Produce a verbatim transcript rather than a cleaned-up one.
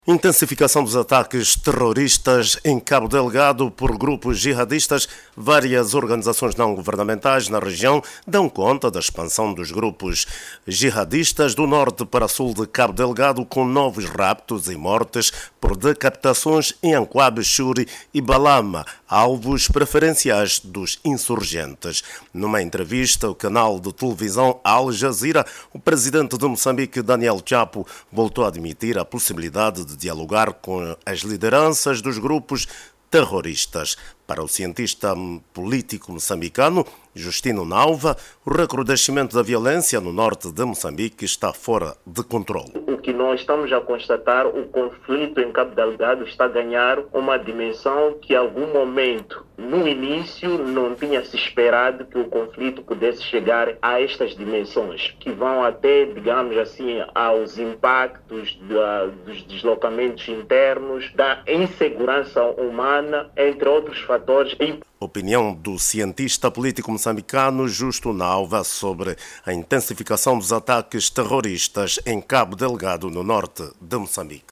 Intensificação dos ataques terroristas em Cabo Delgado por grupos jihadistas. Várias organizações não governamentais na região dão conta da expansão dos grupos jihadistas do norte para sul de Cabo Delgado, com novos raptos e mortes por decapitações em Anquabe, Churi e Balama, alvos preferenciais dos insurgentes. Numa entrevista ao canal de televisão Al Jazeera, o presidente de Moçambique, Daniel Chapo, voltou a admitir a possibilidade de de dialogar com as lideranças dos grupos terroristas. Para o cientista político moçambicano Justino Nauva, o recrudescimento da violência no norte de Moçambique está fora de controle. O que nós estamos a constatar, o conflito em Cabo Delgado está a ganhar uma dimensão que, em algum momento, no início, não tinha se esperado que o conflito pudesse chegar a estas dimensões, que vão até, digamos assim, aos impactos da, dos deslocamentos internos, da insegurança humana, entre outros fatores. Opinião do cientista político moçambicano Justo Nauva sobre a intensificação dos ataques terroristas em Cabo Delgado, no norte de Moçambique.